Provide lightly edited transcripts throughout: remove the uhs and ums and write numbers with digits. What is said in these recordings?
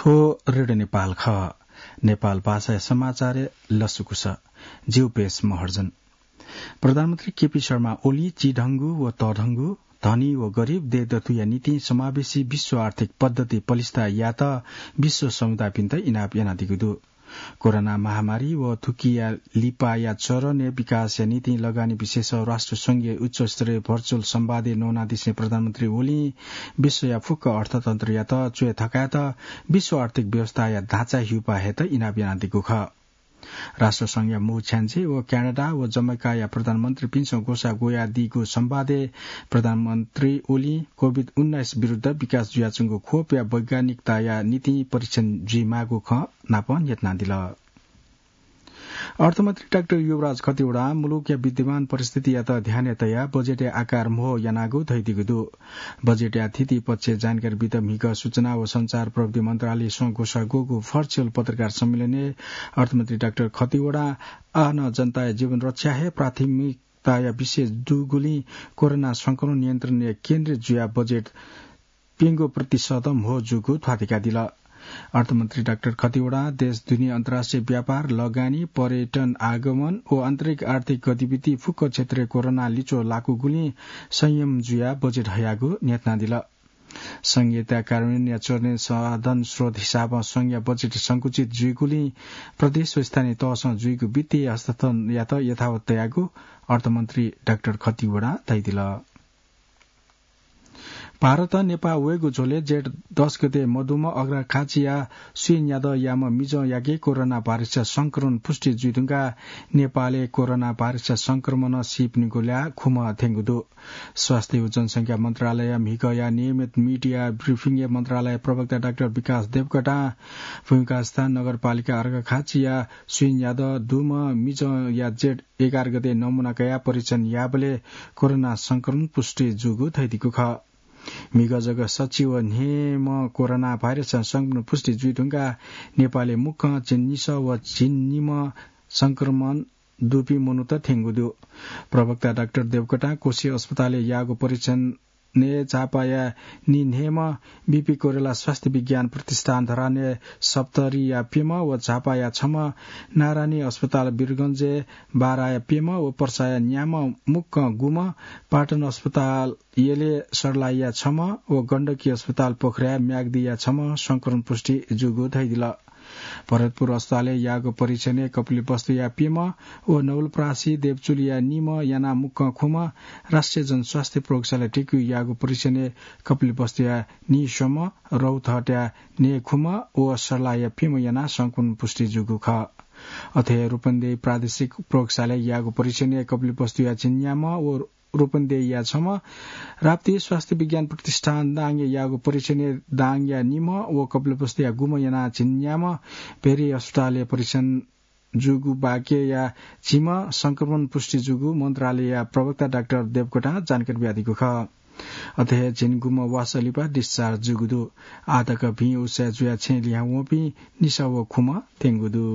हो रेडियो नेपाल ख नेपाल भाषा समाचार लसुकुस जीव पेश महर्जन प्रधानमन्त्री केपी शर्मा ओली चिढंगु व तढंगु धनी व गरीब दे दथुया नीति समावेशी विश्व आर्थिक पद्धति पलिस्ता या त विश्व समुदाय पिन्त इनाप यानादिगुदु कोरोना महामारी व थुकिया लिपा या चरने विकास या नीति लगानी विशेष राष्ट्र संघीय उच्च स्तरीय भर्चुअल संवादे नौनादिसे प्रधानमन्त्री ओली विश्व या फुक्क अर्थतन्त्र या त चुए थकाया त विश्व आर्थिक व्यवस्था या ढाँचा हिउपा हेत इनाप यानादिगु ख राष्ट्र संघ या मु छ्यान्से व क्यानाडा व जमैका या प्रधानमन्त्री पिन्छौ गोसा गोया दिगो संवादे प्रधानमन्त्री ओली कोभिड-19 विरूद्ध विकास जुयाचुङको खोप या वैज्ञानिकता या नीति परीक्षण जुई मागो ख नापन यत्ना दिल अर्थमन्त्री डाक्टर युवराज खतिवड़ा मुलुक या विद्यमान परिस्थिति या त ध्यानतया बजेट आकार मोह यानागु थैदिगुदु बजेट या थिति पक्ष जानकारी वित मिग सूचना व संचार प्रविधि मन्त्रालय संघोषा गोगु भर्चुअल पत्रकार सम्मेलने अर्थमन्त्री डाक्टर खतिवड़ा आन जनता या जीवन रक्षा है प्राथमिकता या विशेष दुगुली कोरोना संक्रमण नियन्त्रण या केन्द्रीय जुया बजेट पिंगो प्रतिशतम हो जुगु थादिका दिल अर्थमन्त्री डाक्टर खतिवड़ा देश दुनिया अन्तर्राष्ट्रिय व्यापार लगानी पर्यटन आगमन ओ आन्तरिक आर्थिक गतिविधि फुक्क क्षेत्रीय कोरोना लिचो लाकु गुली संयम जुया बजेट हयागु नेतना दिल संघीयता कार्यान्वयन या चर्ने साधन स्रोत हिसाबमा संघीय बजेट संकुचित जुइगुली प्रदेश व स्थानीय तहसँग जुइगु वित्तीय हस्तान्तरण या त यथावत तयागु अर्थमन्त्री डाक्टर खतिवड़ा तैदिल भारत नेपाल वेगु झोले जेठ 10 गते मधुमा अग्रा खाचिया सुइन याद याम मिज यागे कोरोना भाइरस संक्रमण पुष्टि जुइदुंगा नेपालले कोरोना भाइरस संक्रमण सिप निगोल्या खुम थेंगुदु स्वास्थ्य व जनसंख्या मन्त्रालय मिगया नियमित मीडिया ब्रिफिङ मन्त्रालय प्रवक्ता डाक्टर विकास देवकोटा भूमिका स्थान नगरपालिका अर्घा खाचिया सुइन याद दुम मिज या जेठ 11 गते नमूना कया परीक्षण याबले कोरोना संक्रमण पुष्टि जुगु थैदिगु ख मिगजग सचिव नेम कोरोना भाइरस संक्रमण पुष्टि जुइदुंगा नेपालले मुख चिन्निस व चिन्निम संक्रमण दुपी मनुत थेंगुदु प्रवक्ता डाक्टर देवकोटा कोशी अस्पतालले यागो परीक्षण ने चापाया निनेम बीपी कोरेला स्वास्थ्य विज्ञान प्रतिष्ठान धराने सप्तरी या पिम व चापाया छम नारायणी अस्पताल वीरगंजे बाराया पिम व पर्साया न्याम मुक्क गुम पाटन अस्पताल येले सरलाइया छम व गण्डकी अस्पताल पोखरा म्याग्दिया छम संक्रमण पुष्टि जुगु थैदिल भरतपुर अस्पतालले यागो परीक्षण कपिल वस्तु या पिम व नवलप्रासी देवचुलिया निम याना मुक्क खुम राष्ट्रिय जनस्वास्थ्य प्रयोगशाला टिकु यागो परीक्षण कपिल वस्तु या निसम रौथट्या ने खुम व सरलाया पिम याना संक्रमण पुष्टि जुगु ख अथे रूपन्देही प्रादेशिक प्रयोगशाला यागो परीक्षण कपिल वस्तु या चिन्याम व रूपन्देही या छम राप्ती स्वास्थ्य विज्ञान प्रतिष्ठान दाङ यागो परीक्षण दाङ या निम व कपिलवस्तु या गुम याना चिन्याम पेरी अस्पताल परीक्षण जुगु बाके या चिम संक्रमण पुष्टि जुगु मन्त्रालय या प्रवक्ता डाक्टर देवकोटा जानकारी व्याधिको ख अथे जिनगुम वासलिपा डिस्चार्ज जुगुदु आधक भी उसा जुया छे लियावपि निसा व खुम तेंगुदु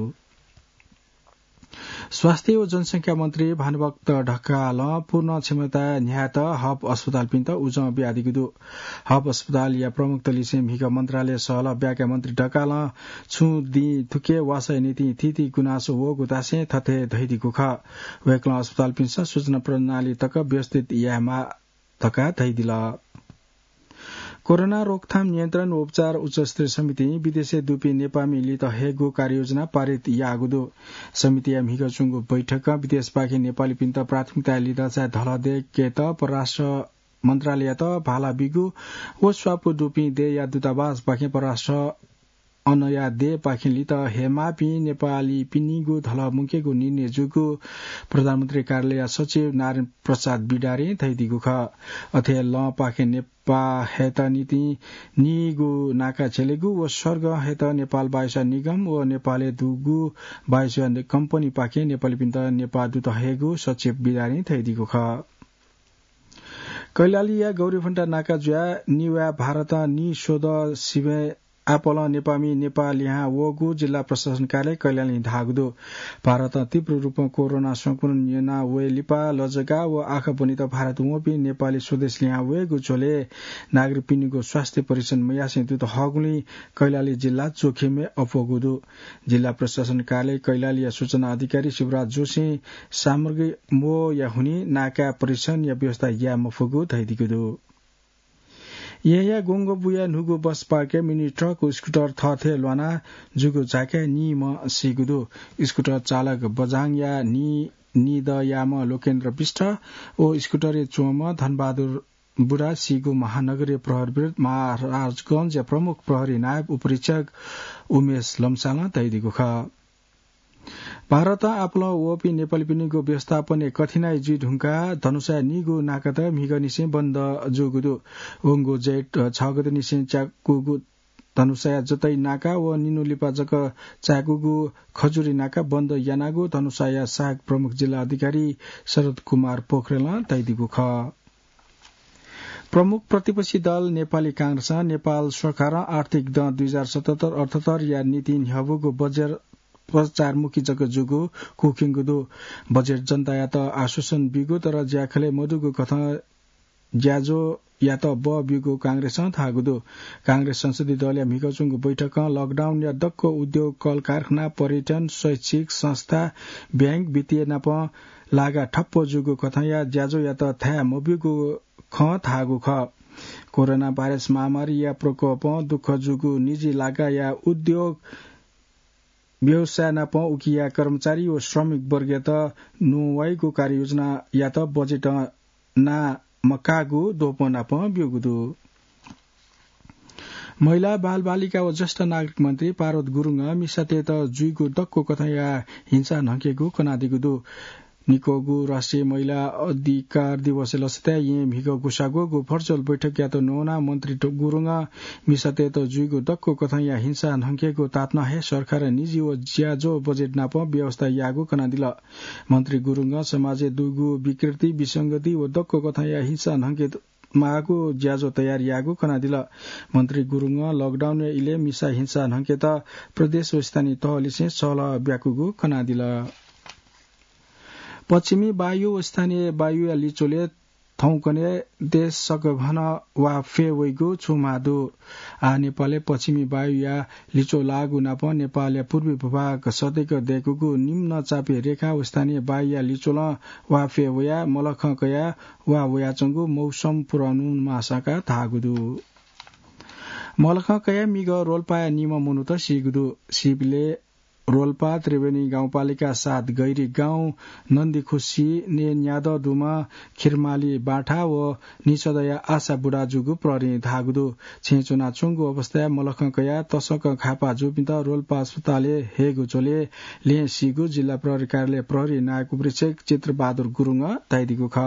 स्वास्थ्य व जनसंख्या मन्त्री भानुभक्त ढकाल पूर्ण क्षमता न्यात हब अस्पताल पिन्त उजम ब्यादिगुदु हब अस्पताल या प्रमुख तलिसे मिग मन्त्रालय सहल ब्याका मन्त्री ढकाल छु दि थुके वासय नीति थिति गुनासो वो गुतासे थथे धैदिगु ख वेकला अस्पताल पिन्स सूचना प्रणाली तक व्यवस्थित यामा तका धैदिल कोरोना रोकथाम नियन्त्रण व उपचार उच्चस्तरीय समिति विदेशे दुपी नेपामी लित हेगो कार्ययोजना पारित यागुदो समिति या मिगचुङको बैठक विदेश पाखे नेपाली पिन्त प्राथमिकता लिँदा चाहिँ धलदे केत परराष्ट्र मन्त्रालय त भाला बिगु व स्वापु दुपी दे या दूतावास पाखे परराष्ट्र अनया दे पाखे लित हेमापी नेपाली पिनिगु धल मुकेगु निर्णय जुगु प्रधानमन्त्री कार्यालय सचिव नारायण प्रसाद बिडारे थैदिगु ख अथे ल पाखे नेपा हेत नीति निगु नाका छेलेगु व स्वर्ग हेत नेपाल वायुसेवा निगम व नेपालले दुगु वायुसेवा कम्पनी पाखे नेपाली पिन्त नेपाल दूत हेगु सचिव बिडारे थैदिगु ख कैलाली या गौरीफण्टा नाका जुया निवा भारत नि शोध शिवे आपल नेपामी नेपाल यहाँ वगु जिल्ला प्रशासन कार्यालय कैलाली धागुदो भारत तीव्र रूपमा कोरोना संक्रमण यना वे लिपा लजगा व आँखा बनित भारत वपी नेपाली स्वदेश यहाँ वेगु छोले नागरिक पिनीको स्वास्थ्य परीक्षण मयासे दुत हगुली कैलाली जिल्ला जोखिमे अफगुदो जिल्ला प्रशासन कार्यालय कैलाली सूचना अधिकारी शिवराज जोशी सामग्री मो या हुनी नाका परीक्षण या व्यवस्था या मफगु धैदिगुदो या गोंगो बुया नुगु बस पार्के मिनी ट्रक स्कूटर थथे ल्वाना जुगु जाके नि म सिगुदो स्कूटर चालक बजाङ या नि द याम लोकेन्द्र विष्ट ओ स्कूटर चोम धनबहादुर बुढा सिगु महानगरीय प्रहरी विरुद्ध महाराजगंज या प्रमुख प्रहरी नायब उपरीक्षक उमेश लम्साला दैदिगु ख भारत आपलो ओपी नेपाली पिनीको व्यवस्थापन कठिनाई जी ढुंका धनुषा निगु नाकत मिगनिसे बन्द जोगुदु ओंगो जेट 6 गते निसे चाकुगु धनुषा जतै नाका व निनुलिपा जक चाकुगु खजुरी नाका बन्द यानागु धनुषा सहायक प्रमुख जिल्ला अधिकारी शरद कुमार पोखरेल दैदिगु ख प्रमुख प्रतिपक्षी दल नेपाली कांग्रेस नेपाल सरकार आर्थिक द 2077-78 या नीति न्हबुगु बजेट प्रचारमुखी जग जुगु कुकिङगुदु बजेट जनता या त आश्वासन बिगु तर ज्याखले मधुगु कथा ज्याजो या त ब बिगु कांग्रेस थागुदु कांग्रेस संसदीय दल या मिगचुङगु बैठक लकडाउन या दक्क उद्योग कल कारखाना पर्यटन शैक्षिक संस्था बैंक वित्तीय नाप लागा ठप्पो जुगु कथा या ज्याजो या त था मबिगु ख थागु ख कोरोना भाइरस महामारी या प्रकोप दुःख जुगु निजी लागा या उद्योग व्यवसाय नाप उकिया कर्मचारी व श्रमिक वर्ग त नुवाईको कार्ययोजना या त बजेट ना मकागु दोप नाप ब्युगुदु महिला बाल बालिका व ज्येष्ठ नागरिक मन्त्री पार्वत गुरुङ मिसाते त जुइगु डक्को कथा या हिंसा नकेगु कनादिगुदु निकोगु राष्ट्रिय महिला अधिकार दिवस लसते ये मिगो गुसागो भर्चुअल बैठक या तो नोना मन्त्री गुरुङ मिसाते त जुइगु डक्को कथा या हिंसा नकेगु तात्न हे सरकार निजी व ज्याजो बजेट नाप व्यवस्था यागु कनादिल मन्त्री गुरुङ समाजे दुगु विकृति विसंगति व डक्को कथा या हिंसा नके मागु ज्याजो तयार यागु कनादिल मन्त्री गुरुङ लकडाउन इले मिसा हिंसा नके त प्रदेश व स्थानीय तहलिसे सल ब्याकुगु कनादिल पश्चिमी वायु स्थानीय वायु या लिचोले थौकने देश सकभन वा फेवैगु छुमादु आ नेपालले पश्चिमी वायु या लिचो लागु नाप नेपाल या पूर्वी भूभाग सदैक देखुगु निम्न चापे रेखा स्थानीय वायु या लिचोल वा फेवया मलखकया वा वयाचंगु मौसम पूर्वानुमानका थागुदु मलखकया मिग रोल्पा निम मुनु त सिगुदु सिबले रोल्पा त्रिवेणी गाउँपालिका 7 गैरी गाउँ नन्दीखुसी ने न्याद दुमा खिरमाली बाठा व निसदया आशा बुढा जुगु प्रहरी धागुदु छेचुना चुङ्गु अवस्था मलखकया तसक खापा जुपिन्त रोल्पा अस्पतालले हेगु चोले ले सिगु जिल्ला प्रहरी कार्यालय प्रहरी नायक उपरीक्षक चित्रबहादुर गुरुङ दैदिगु ख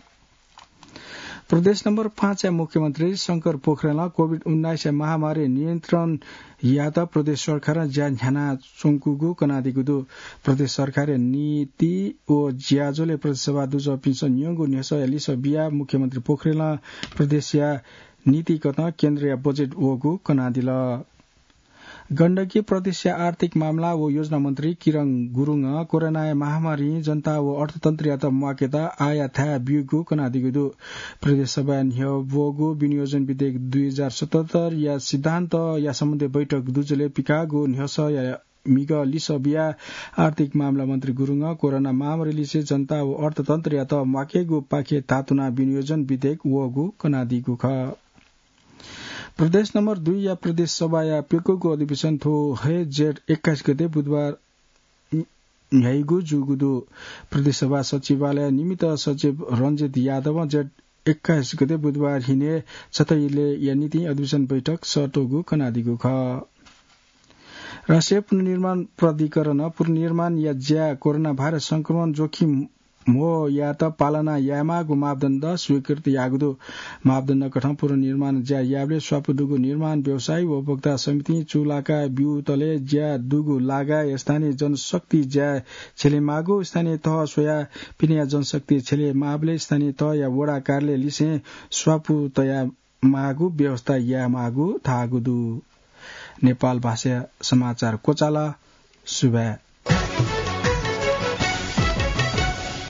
प्रदेश नम्बर 5 या मुख्यमन्त्री शंकर पोखरेल कोभिड-19 महामारी नियन्त्रण या त प्रदेश सरकार ज्याझ्याना चुङ्कुगु कनादिगुदु प्रदेश सरकार नीति ओ ज्याजोले प्रदेशसभा दुज पिन्सन यंगु नेस एलिस बिया मुख्यमन्त्री पोखरेल प्रदेश या नीति कत केन्द्रीय बजेट ओगु कनादिल गण्डकी प्रदेश आर्थिक मामला व योजना मन्त्री किरण गुरुङ कोरोना महामारी जनता व अर्थतन्त्र या त माकेता आया था बिगु कनादिगुदु प्रदेश सभा न्ह्यवगु विनियोजन विधेयक 2077 या सिद्धान्त या सम्बन्धी बैठक दुजले पिकागु न्ह्यस या मिग लिसबिया आर्थिक मामला मन्त्री गुरुङ कोरोना महामारी लिसे जनता व अर्थतन्त्र या त माकेगु पाखे तातुना विनियोजन विधेयक वगु कनादिगु ख प्रदेश नम्बर 2 या प्रदेश सभा या पिकोको अधिवेशन थो है जेठ 21 गते बुधबार न्यायगु जुगुदु प्रदेश सभा सचिवालय निमित्त सचिव रञ्जित यादव जेठ 21 गते बुधबार हिने छतैले या नीति अधिवेशन बैठक सटोगु कनादिगु ख राष्ट्रिय पुनर्निर्माण प्राधिकरण पुनर्निर्माण या ज्या कोरोना भाइरस संक्रमण जोखिम मो या त पालना यामागु मापदण्ड स्वीकृति यागुदु मापदण्ड कठम पुनर्निर्माण ज्या याबले स्वापुदुगु निर्माण व्यवसाय व उपभोक्ता समिति चुलाका बिउतले ज्या दुगु लागा स्थानीय जनशक्ति ज्या छेलेमागु स्थानीय तह सोया पिनिया जनशक्ति छेले माबले स्थानीय तह या वडा कार्यालय लिसे स्वापु तया मागु व्यवस्था या मागु थागुदु नेपाल भाषा समाचार कोचाला सुबह